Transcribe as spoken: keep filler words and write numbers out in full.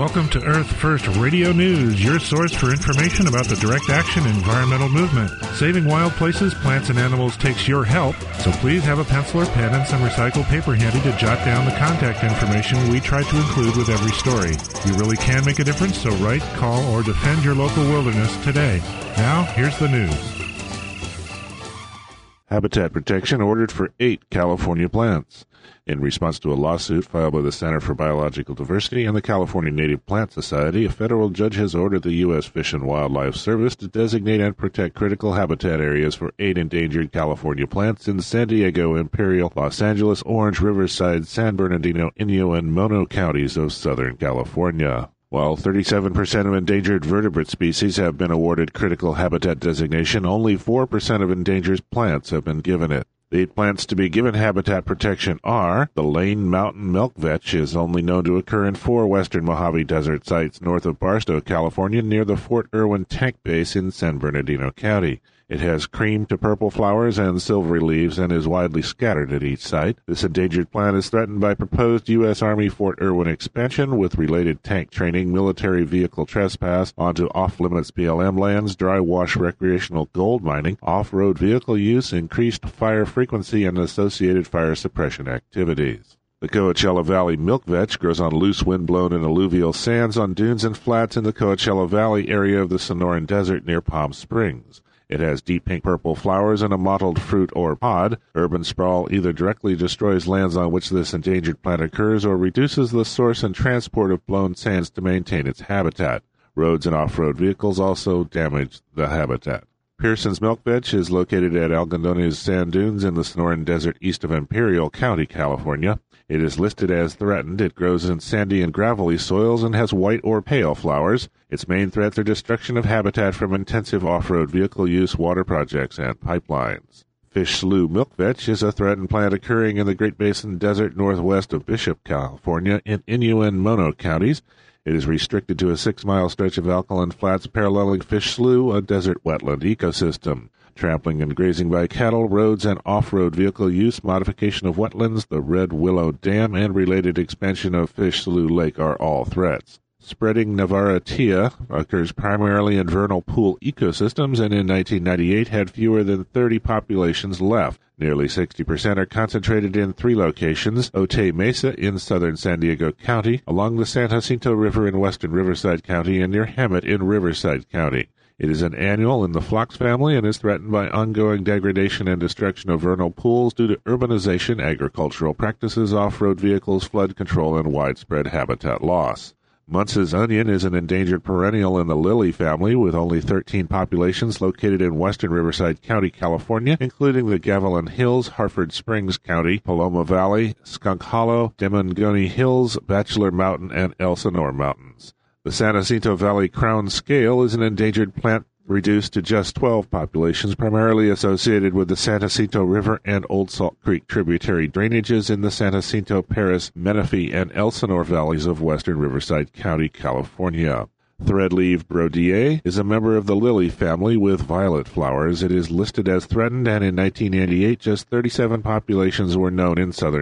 Welcome to Earth First Radio News, your source for information about the direct action environmental movement. Saving wild places, plants, and animals takes your help, so please have a pencil or pen and some recycled paper handy to jot down the contact information we try to include with every story. You really can make a difference, so write, call, or defend your local wilderness today. Now, here's the news. Habitat protection ordered for eight California plants. In response to a lawsuit filed by the Center for Biological Diversity and the California Native Plant Society, a federal judge has ordered the U S Fish and Wildlife Service to designate and protect critical habitat areas for eight endangered California plants in San Diego, Imperial, Los Angeles, Orange, Riverside, San Bernardino, Inyo, and Mono counties of Southern California. While thirty-seven percent of endangered vertebrate species have been awarded critical habitat designation, only four percent of endangered plants have been given it. The eight plants to be given habitat protection are the Lane Mountain milk vetch is only known to occur in four western Mojave Desert sites north of Barstow, California, near the Fort Irwin Tank Base in San Bernardino County. It has cream to purple flowers and silvery leaves and is widely scattered at each site. This endangered plant is threatened by proposed U S. Army Fort Irwin expansion with related tank training, military vehicle trespass onto off-limits B L M lands, dry wash recreational gold mining, off-road vehicle use, increased fire frequency, and associated fire suppression activities. The Coachella Valley milk vetch grows on loose wind-blown and alluvial sands on dunes and flats in the Coachella Valley area of the Sonoran Desert near Palm Springs. It has deep pink-purple flowers and a mottled fruit or pod. Urban sprawl either directly destroys lands on which this endangered plant occurs or reduces the source and transport of blown sands to maintain its habitat. Roads and off-road vehicles also damage the habitat. Pearson's milk vetch is located at Algodones Sand Dunes in the Sonoran Desert east of Imperial County, California. It is listed as threatened. It grows in sandy and gravelly soils and has white or pale flowers. Its main threats are destruction of habitat from intensive off-road vehicle use, water projects, and pipelines. Fish Slough milk vetch is a threatened plant occurring in the Great Basin Desert northwest of Bishop, California, in Inyo and Mono counties. It is restricted to a six-mile stretch of alkaline flats paralleling Fish Slough, a desert wetland ecosystem. Trampling and grazing by cattle, roads, and off-road vehicle use, modification of wetlands, the Red Willow Dam, and related expansion of Fish Slough Lake are all threats. Spreading Navarretea occurs primarily in vernal pool ecosystems and in nineteen ninety-eight had fewer than thirty populations left. Nearly sixty percent are concentrated in three locations: Otay Mesa in southern San Diego County, along the San Jacinto River in western Riverside County, and near Hemet in Riverside County. It is an annual in the phlox family and is threatened by ongoing degradation and destruction of vernal pools due to urbanization, agricultural practices, off-road vehicles, flood control, and widespread habitat loss. Muntz's onion is an endangered perennial in the lily family with only thirteen populations located in western Riverside County, California, including the Gavilan Hills, Hartford Springs County, Paloma Valley, Skunk Hollow, Demongoni Hills, Bachelor Mountain, and Elsinore Mountains. The San Jacinto Valley crown scale is an endangered plant reduced to just twelve populations, primarily associated with the San Jacinto River and Old Salt Creek tributary drainages in the San Jacinto, Paris, Menifee, and Elsinore valleys of western Riverside County, California. Threadleaf brodier is a member of the lily family with violet flowers. It is listed as threatened, and in nineteen ninety-eight, just thirty-seven populations were known in southern